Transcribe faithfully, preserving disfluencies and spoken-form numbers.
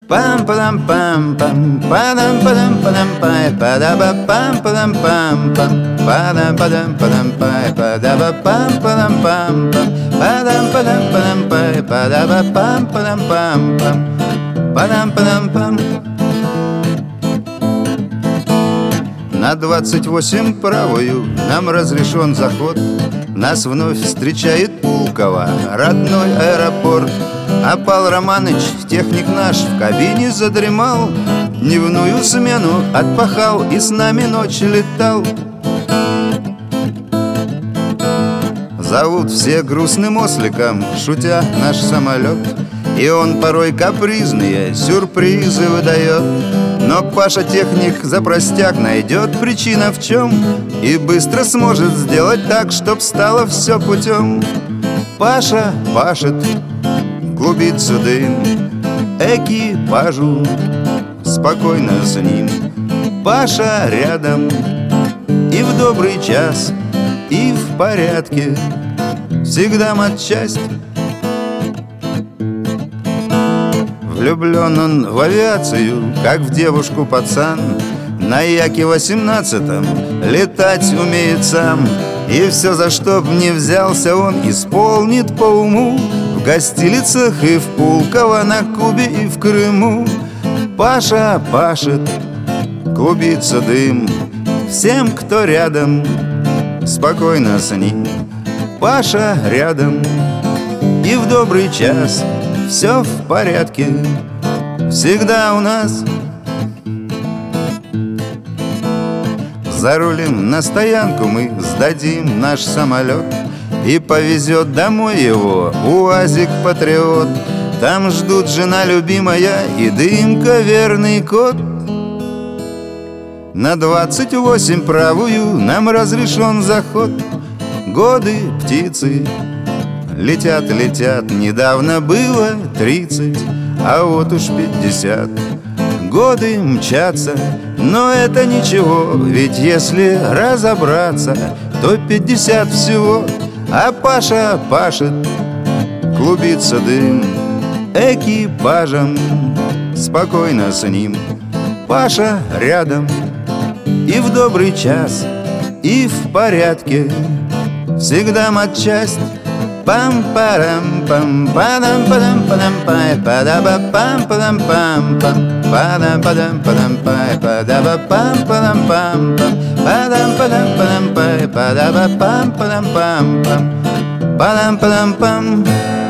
Пам падам пам пам падам падам падам пай падаба пам падам пам пам падам падам падам пай падаба пам падам пам пам падам падам падам пай падаба пам падам пам пам падам падам пам. На двадцать восемь правую нам разрешен заход. Нас вновь встречает Пулково, родной аэропорт. А Пал Романыч, техник наш, в кабине задремал, дневную смену отпахал и с нами ночь летал. Зовут все грустным осликом, шутя, наш самолет, и он порой капризные сюрпризы выдает. Но Паша-техник за простяк найдет причина в чем и быстро сможет сделать так, чтоб стало все путем. Паша пашет, клубится дым, экипажу спокойно с ним. Паша рядом и в добрый час, и в порядке, всегда матчасть. Влюблен он в авиацию, как в девушку пацан. На Яке восемнадцатом летать умеет сам. И все, за что б не взялся, он исполнит по уму. В гостилицах и в Пулково, на Кубе и в Крыму. Паша пашет, клубится дым, всем, кто рядом, спокойно с ним. Паша рядом и в добрый час, все в порядке, всегда у нас. Зарулим на стоянку, мы сдадим наш самолет, и повезет домой его УАЗик Патриот. Там ждут жена любимая и Дымка верный кот. На двадцать восемь правую нам разрешен заход. Годы птицы летят, летят, недавно было тридцать, а вот уж пятьдесят. Годы мчатся, но это ничего, ведь если разобраться, то пятьдесят всего. А Паша пашет, клубится дым, экипажем спокойно с ним. Паша рядом и в добрый час, и в порядке, всегда матчасть. Пам-парам пам падам падам падам пай падаба пам падам пам пам падам падам падам пай падаба пам падам пам пам падам падам падам пай падаба пам падам пам пам падам падам пам.